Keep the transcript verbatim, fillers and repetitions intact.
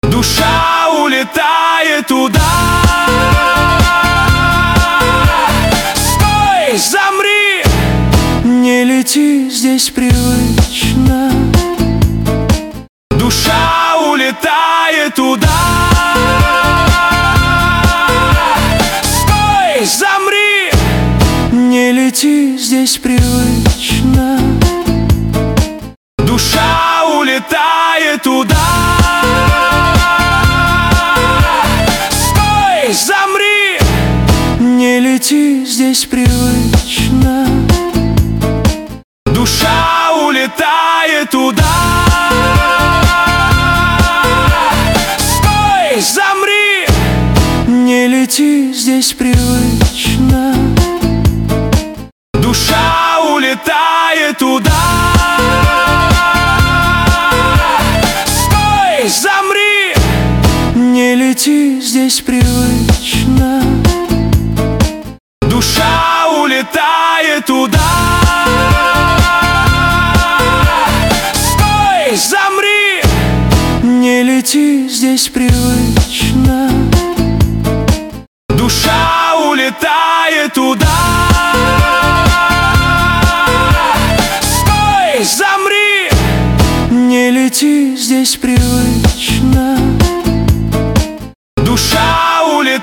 Душа улетает туда. Стой, замри, не лети, здесь привычно. Душа улетает туда. Стой, замри, не лети, здесь привычно. Душа улетает туда. Стой, замри, не лети, здесь привычно. Душа улетает туда. Стой, замри, не лети, здесь привычно. Душа улетает туда. Стой, замри, не лети, здесь привычно. Душа улетает туда. Стой, замри, не лети, здесь привычно. Душа улетает туда. Стой, замри, не лети, здесь привычно.